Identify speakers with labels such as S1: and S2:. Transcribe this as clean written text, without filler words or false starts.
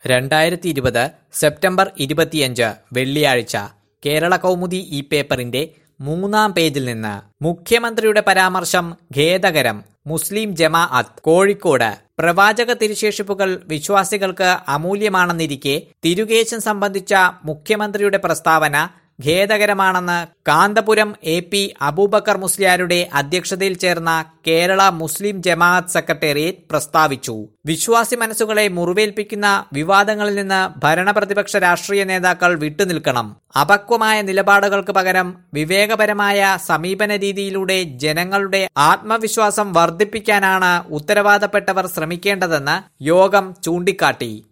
S1: 2020 September 25 വെള്ളിയാഴ്ച കേരള കൗമുദി ഈ പേപ്പറിന്റെ 3-ാം പേജിൽ നിന്ന് മുഖ്യമന്ത്രിയുടെ പരാമർശം ഖേദകരം. മുസ്ലിം ജമാഅത്ത് കോഴിക്കോട്. പ്രവാചക തിരുശേഷിപ്പുകൾ വിശ്വാസികൾക്ക് അമൂല്യമാണെന്നിരിക്കെ തിരുകേശം സംബന്ധിച്ച മുഖ്യമന്ത്രിയുടെ പ്രസ്താവന ഖേദകരമാണെന്ന് കാന്തപുരം AP അബൂബക്കർ മുസ്ലിയാരുടെ അധ്യക്ഷതയിൽ ചേർന്ന കേരള മുസ്ലിം ജമാഅത്ത് സെക്രട്ടേറിയറ്റ് പ്രസ്താവിച്ചു. വിശ്വാസി മനസ്സുകളെ മുറിവേൽപ്പിക്കുന്ന വിവാദങ്ങളിൽ നിന്ന് ഭരണപ്രതിപക്ഷ രാഷ്ട്രീയ നേതാക്കൾ വിട്ടുനിൽക്കണം. അപക്വമായ നിലപാടുകൾക്ക് പകരം വിവേകപരമായ സമീപന രീതിയിലൂടെ ജനങ്ങളുടെ ആത്മവിശ്വാസം വർദ്ധിപ്പിക്കാനാണ് ഉത്തരവാദപ്പെട്ടവർ ശ്രമിക്കേണ്ടതെന്ന് യോഗം ചൂണ്ടിക്കാട്ടി.